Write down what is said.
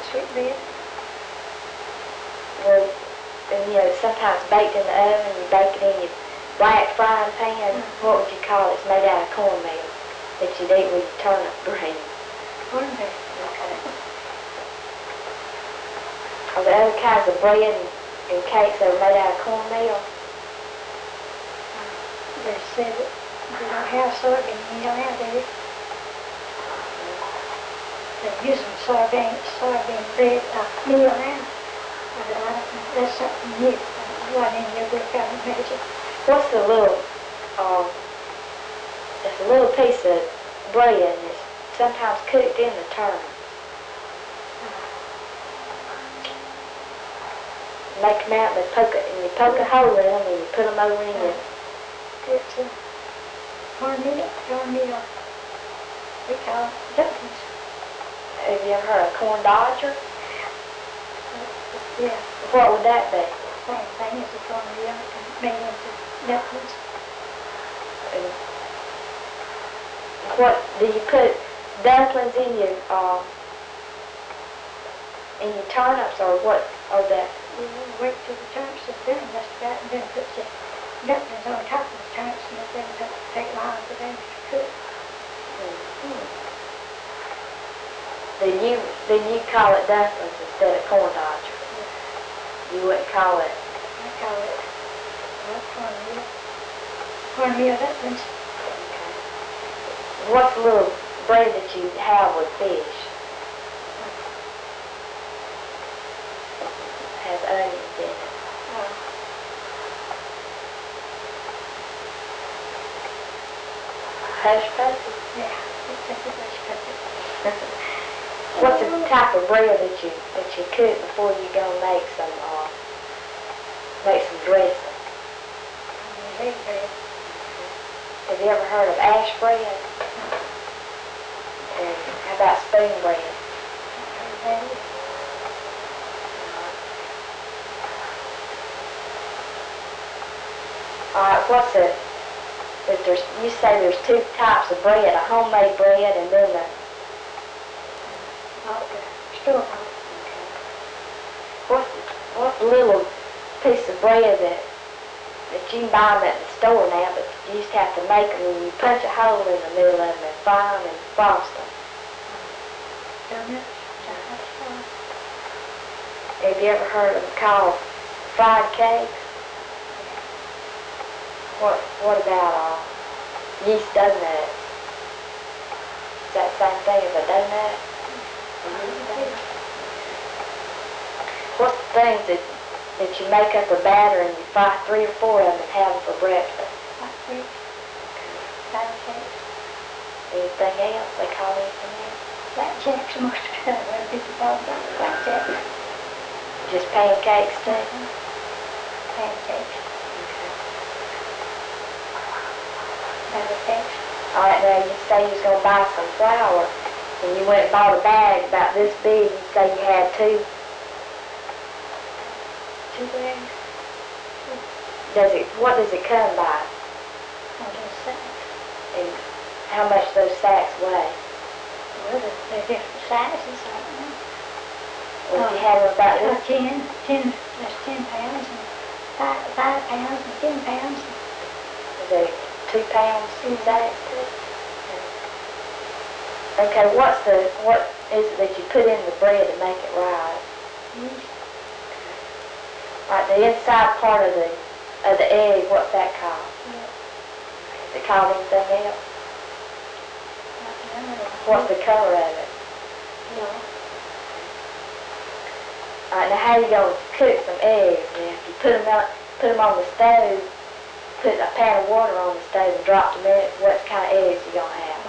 sweetbread. Well, and sometimes baked in the oven, you bake it in your black frying pan. What would you call it? It's made out of cornmeal that you'd eat with your turnip bread. Cornbread. Okay. Are there other kinds of bread and cakes that are made out of cornmeal? They said that they don't have soybean meal nowadays. They're using soybean bread meal now. But I don't know, that's something new. What in your book I haven't measured. What's the little, it's a little piece of bread and it's sometimes cooked in the turnip. Make them out and you poke a hole in them and you put them over in your... It's cornmeal. We call it dumplings. Have you ever heard of corn dodger? Yeah. What would that be? Same thing as the cornmeal made into dumplings. And what do you put dumplings in your turnips or what? Or that? You wait till the turnips are done, just about, and then put the dumplings on top of the turnips, and then take long for them to cook. Then you call it dumplings instead of corn dodger. You wouldn't call it. I call it cornmeal. Cornmeal dumplings. Okay. What's the little bread that you have with fish? Has onions in it. Hush puppies? Yeah, it's just a hush puppy. What's the type of bread that you cook before you go make some dressing? Red bread. Have you ever heard of ash bread? And how about spoon bread? Alright, you say there's two types of bread, a homemade bread and then the store-bought. What's the little piece of bread that you can buy them at the store now, but you used to have to make them and you punch a hole in the middle of them and fry them and frost them? Donuts. Have you ever heard of them called fried cakes? What about yeast donuts? Is that the same thing as a donut? What's the things that you make up a batter and you fry 3 or 4 of them and have them for breakfast? Anything else? They call anything else? Blackjacks, most of the people call them blackjacks. Just pancakes too? Pancakes. Batter cakes. Alright, now you say you was going to buy some flour and you went and bought a bag about this big. You say you had 2 bags? What does it come by? Those sacks. And how much those sacks weigh? Well, they're different sizes, I don't know. Well, if you have them about this? 10 pounds, and 5 pounds, and 10 pounds. Is there 2 pounds sacks too? Okay, what is it that you put in the bread to make it rise? Yeast. Right, the inside part of the egg, what's that called? Is it called anything else? What's the color of it? No. Alright, now how are you going to cook some eggs? Now, if you put them on the stove, put a pan of water on the stove and drop them in it, what kind of eggs you going to have?